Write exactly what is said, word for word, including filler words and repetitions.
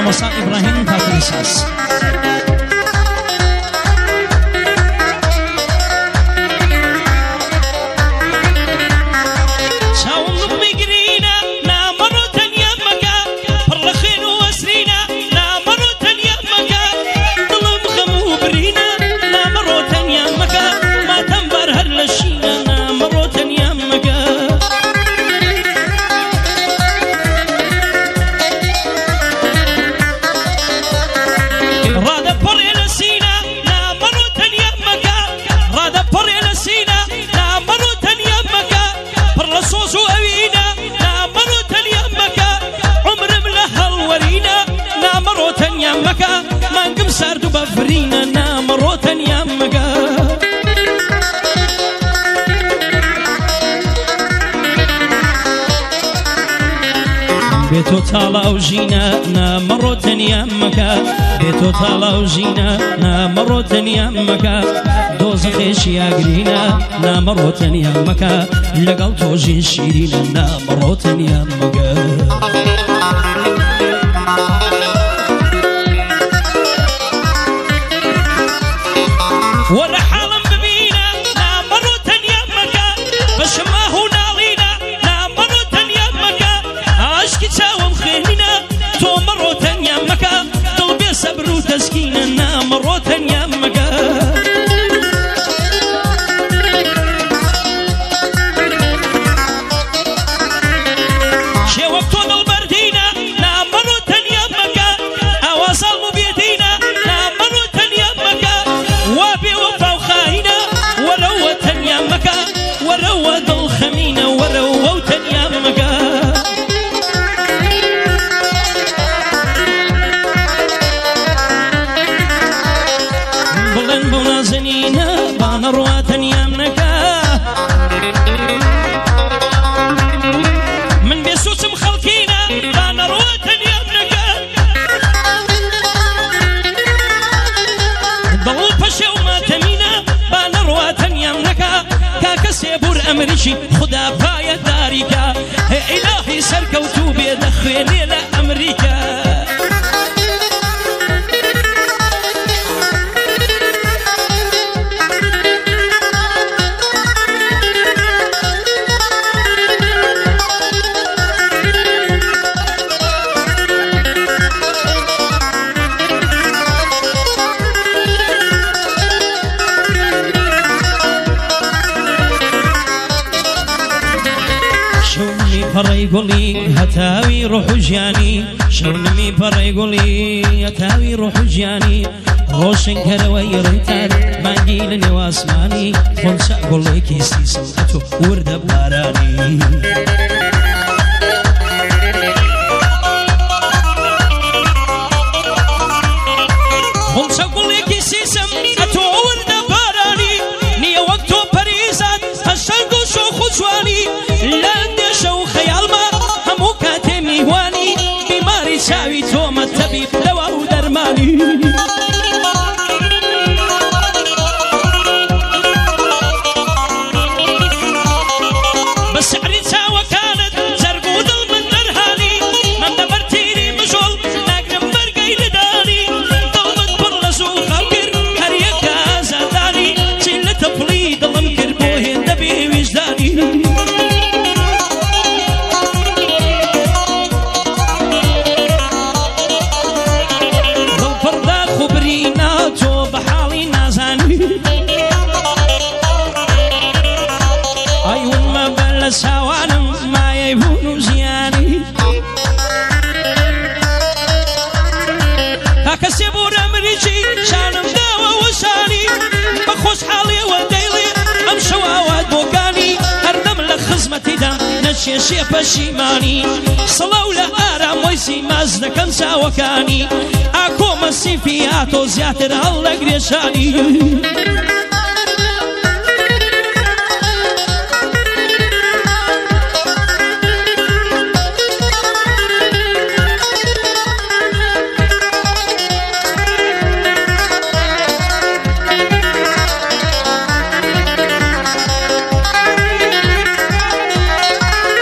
بە مەسا ئیبراهیم پاکەلیساس مانگم سرد و بفرینە نامەڕۆتەن یامەگە بێتۆ تاڵاو ژینە نامەڕۆتەن یامەکە بێتۆ تاڵاو ژینە نامەڕۆتەن یامەکە دۆزەخێشی ئاگرینە نامەڕۆتەن یامەکە لەگەڵ تۆژین شیرینە نامەڕۆتەن یامەگە ولا حالم ببينا لا مرة يمك بشماه نالينا لا مرة يمك عشق تاوم خيلنا تو مرة يمك قلبي صبر وتسكينا مرة يمك شي وقت البردينا لا مرة يمك أواصل بيدينا لا مرة يمك وابي وروّد الخمينة وروّوت يامك بلن بونازنينا بانروات يامك من بيسوس مخلقينا بانروات يامك ضل بشا وما تمينا بانروات يامك كاكا سيبور أمريكي خدا باية داريكا إلهي سركوتو بيدخيني لأمريكا پڕی گوڵی هەتاوی ڕۆح و ژیانی شەونمی پڕی گوڵی هەتاوی ڕۆح و ژیانی ڕۆشنکەرەوەی ڕێتار مانگی لە نێو ئاسمانی خۆنچە گوڵێکی سیسەڵەت و وردە بارانی خۆنچە گوڵێکی سیسم ئەتۆ وردە بارانی نییە وەک تۆ پەریزات هەشەنگ و شۆخ و جوانی لە شاوي توما الطبيب دواء ودرماني بس عريسها وكانت زرق وظل من درهاني من دبرتيني مشغل ناقرم برقي لداني ضلمت برلس وخوكر هريكا زاداني شيل طفلي ضل مكر بوهن دبي وجداني سوانم ما يبون زياني هكا سيبور أمريكي شانم داوة وشاني بخوش حالي وديلي أمشوا واد بوكاني هردم لخزمتي دا نشي شي بشيماني صلو لآرام ويسي مازدكن ساوكاني أكو مسي فياتو زياتر هلا قريشاني